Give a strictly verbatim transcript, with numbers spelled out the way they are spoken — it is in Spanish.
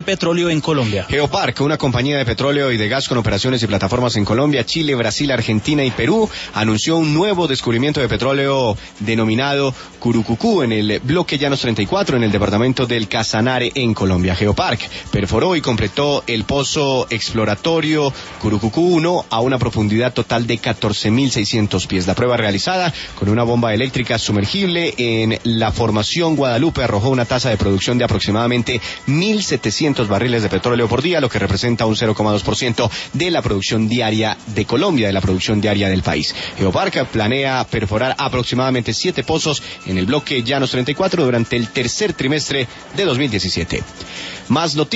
petróleo en Colombia. Geopark, una compañía de petróleo y de gas con operaciones y plataformas en Colombia, Chile, Brasil, Argentina y Perú, anunció un nuevo descubrimiento de petróleo denominado Curucucú en el bloque Llanos treinta y cuatro en el departamento del Casanare en Colombia. Geopark perforó y completó el pozo exploratorio Curucucú uno a una profundidad total de catorce mil seiscientos pies. La prueba realizada con una bomba eléctrica sumergible en la formación Guadalupe arrojó una tasa de producción de aproximadamente mil setecientos barriles de petróleo por día, lo que representa un cero coma dos por ciento de la producción diaria de Colombia, de la producción diaria del país. Geopark planea perforar aproximadamente siete pozos en el bloque Llanos treinta y cuatro durante el tercer trimestre de dos mil diecisiete. Más noticias.